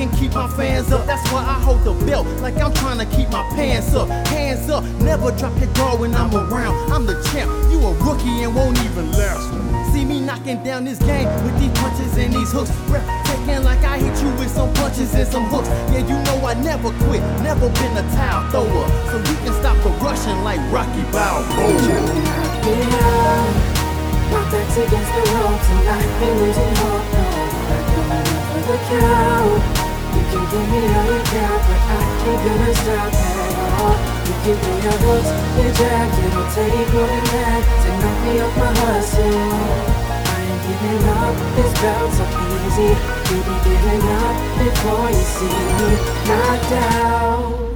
can keep my fans up. That's why I hold the belt like I'm trying to keep my pants up. Hands up, never drop your guard when I'm around. I'm the champ, you a rookie and won't even last. See me knocking down this game with these punches and these hooks. Taking like I hit you with some punches and some hooks. Yeah, you know I never quit, never been a towel thrower. So you can stop the rushing like Rocky Balboa. My back's against the ropes and I've been losing hope. No, I'm going up for the count. You can give me all you got, but I ain't gonna stop at all. You can do your hooks, your jabs, it'll take more than that to knock me off my hustle. I ain't giving up, this bout's so easy. You be giving up before you see me knocked out.